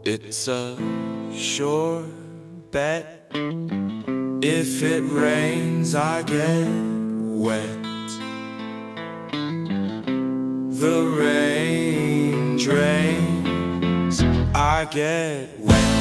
It's a sure bet. If it rains, I get wet. The rain drains, I get wet.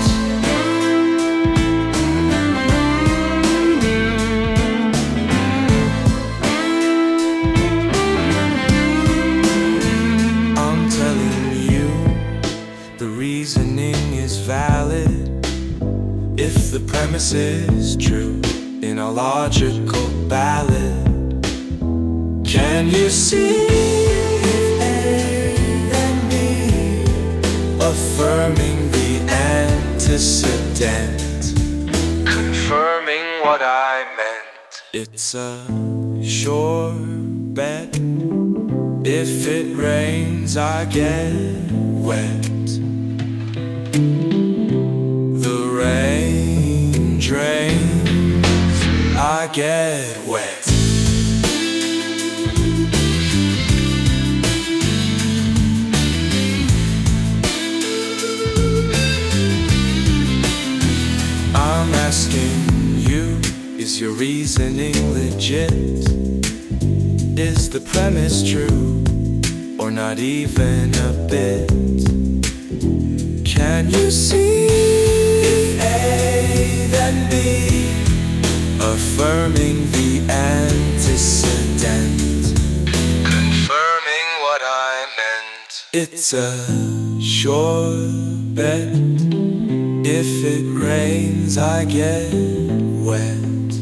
I'm telling you, the reasoning is valid if the premise is true in a logical ballad. Can you see A and B affirming the antecedent, confirming what I meant? It's a sure bet. If it rains, I get wet. The rain drains, I get wet. I'm asking you, is your reasoning legit? Is the premise true, or not even a bit? Can you see if A then B affirming the antecedent, confirming what I meant? It's a sure bet. If it rains, I get wet.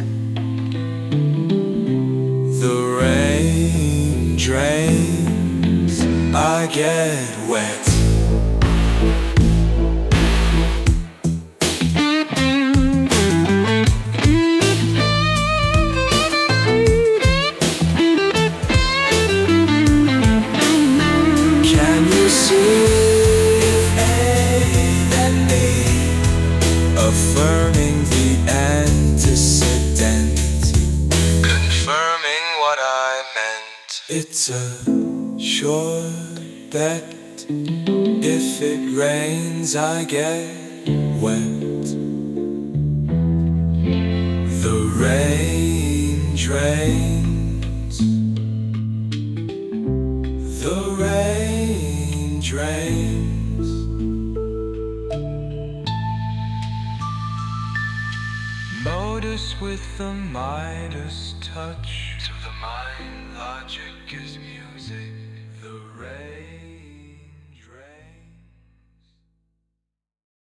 The rain drains, I get wet. Can you see affirming the antecedent, confirming what I meant? It's a sure bet. If it rains, I get wet. The rain drains, the rain drains. Modus with the Midas touch. To the mind, logic gives me